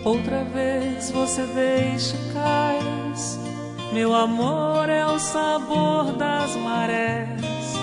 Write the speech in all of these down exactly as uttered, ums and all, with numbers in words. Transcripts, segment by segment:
Outra vez você deixa cais, meu amor é o sabor das marés.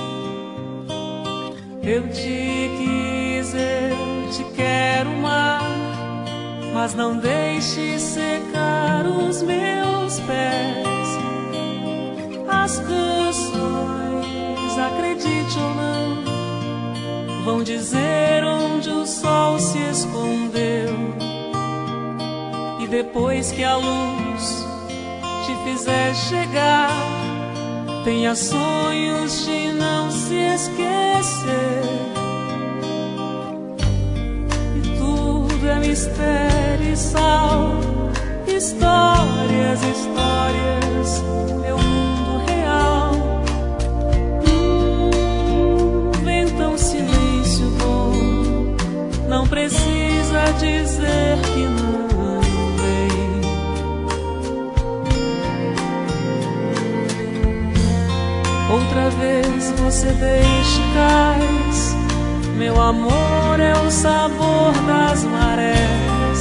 Eu te quis, eu te quero mar, mas não deixe secar os meus pés. As canções, acredite ou não, vão dizer onde o sol se escondeu. E depois que a luz te fizer chegar, tenha sonhos de não se esquecer. E tudo é mistério e sal, histórias, histórias, meu mundo real. Hum, venta um silêncio bom, não precisa dizer que não. Outra vez você deixa cais, meu amor é o sabor das marés.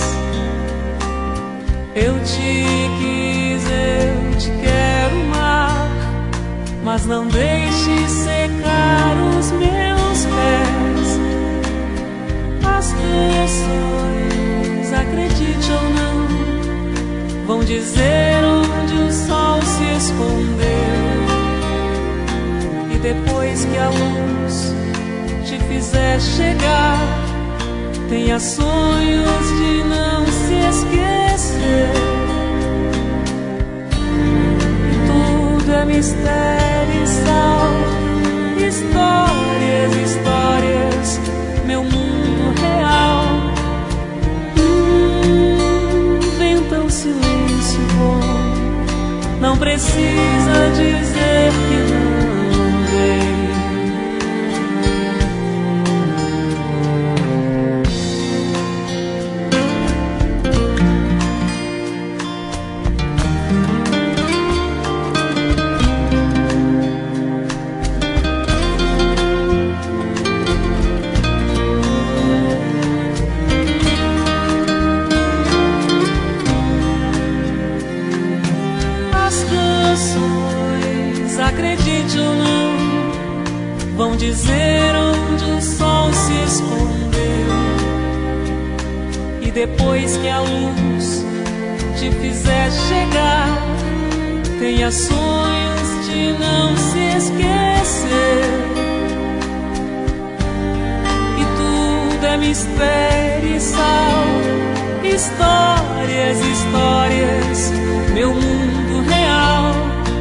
Eu te quis, eu te quero mar, mas não deixe secar os meus pés. As canções, acredite ou não, vão dizer onde o sol se escondeu. Depois que a luz te fizer chegar, tenha sonhos de não se esquecer. E tudo é mistério e sal, histórias, histórias, meu mundo real. Hum, venta um silêncio bom, não precisa dizer que não. Acredite ou não, vão dizer onde o sol se escondeu. E depois que a luz te fizer chegar, tenha sonhos de não se esquecer. E tudo é mistério e sal, histórias, histórias, meu mundo real.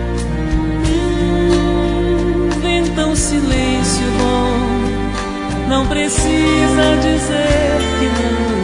Um silêncio bom, não precisa dizer que não.